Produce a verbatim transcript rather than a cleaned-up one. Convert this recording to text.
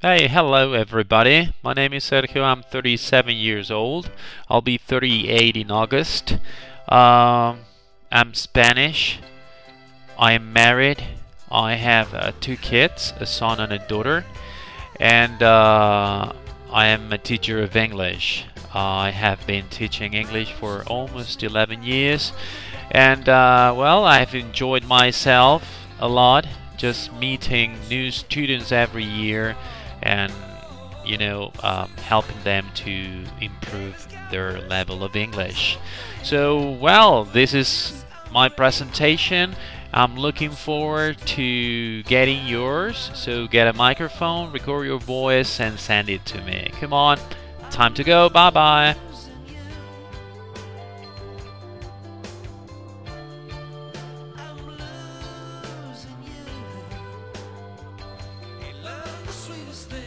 Hey, hello everybody. My name is Sergio. I'm thirty-seven years old. I'll be thirty-eight in August. Um, I'm Spanish. I am married. I have uh, two kids, a son and a daughter, and uh, I am a teacher of English. I have been teaching English for almost eleven years, and uh, well, I've enjoyed myself a lot just meeting new students every year and you know um, helping them to improve their level of English. So well, this is my presentation. I'm looking forward to getting yours. So get a microphone, record your voice, and send it to me. Come on, time to go. Bye bye. Love the sweetest thing.